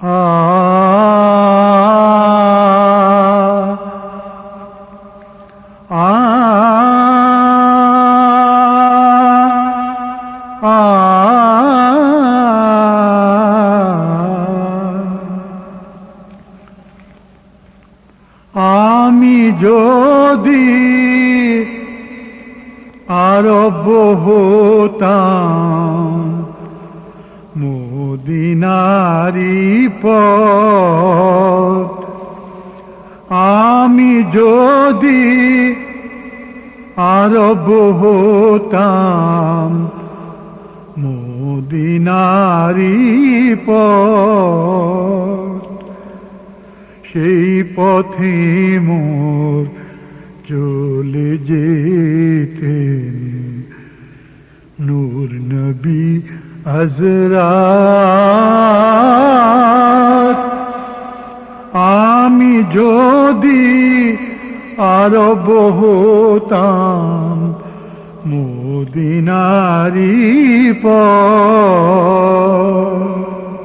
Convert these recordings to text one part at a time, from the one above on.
আমি যদি আরব হতাম মদিনারি পথ, আমি যদি আরব হতাম মদিনারি পথ, সেই পথে মোর চলে যেতেন নূর নবী হযরত। আমি যদি আরব হতাম মদিনারি পথ,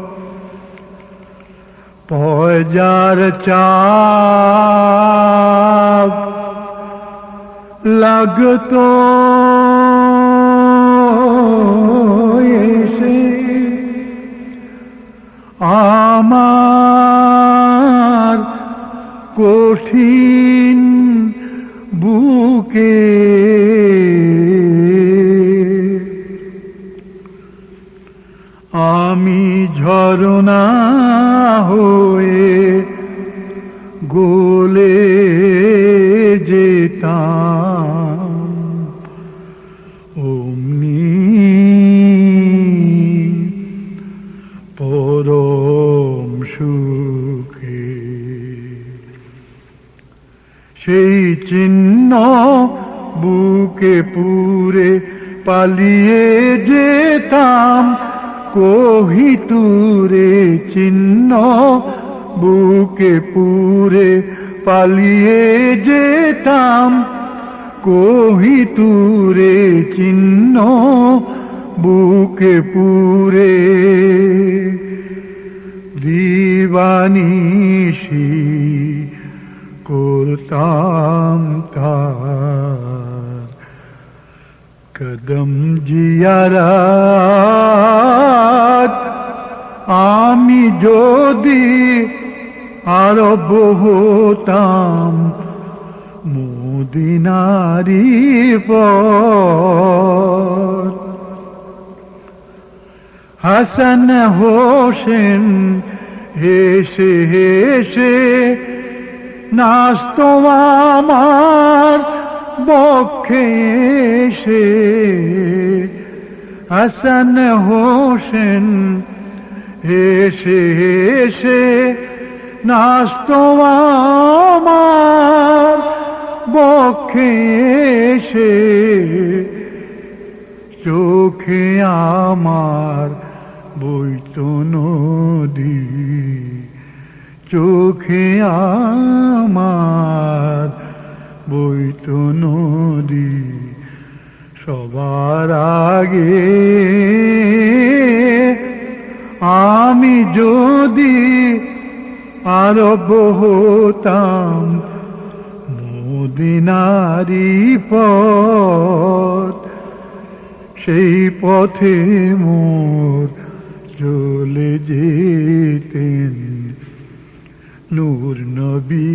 পয়জার চাপ লাগতো এসে আমার কঠিন বুকে, আমি ঝরনা হয়ে গলে যেতাম অমনি পরম সুখে। সেই চিহ্ন বুকে পুরে পালিয়ে যেতাম কোহিতুরে, চিহ্ন বুকে পুরে পালিয়ে যেতাম কোহিতুরে, চিহ্ন বুকে পুরে। দিবানিশি করতাম তার কদম জিয়ারত, আমি যদি আরব হতাম মদিনারি পথ। হাসান হোসেন হেসে হেসে নাচতো আমার বক্ষে এসে, হাসান হোসেন হেসে হেসে নাচতো আমার বক্ষে এসে, চোখে আমার বইতো নদী, চোখে আমার বইতো নদী। সবার আগে আমি যদি আরব হতাম মদিনারি পথ, সেই পথে মোর চলে যেতেন নূর নবী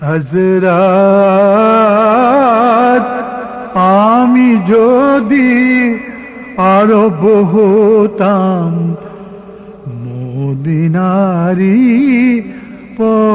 হযরত। আমি যদি আরব হতাম মদিনারি পথ।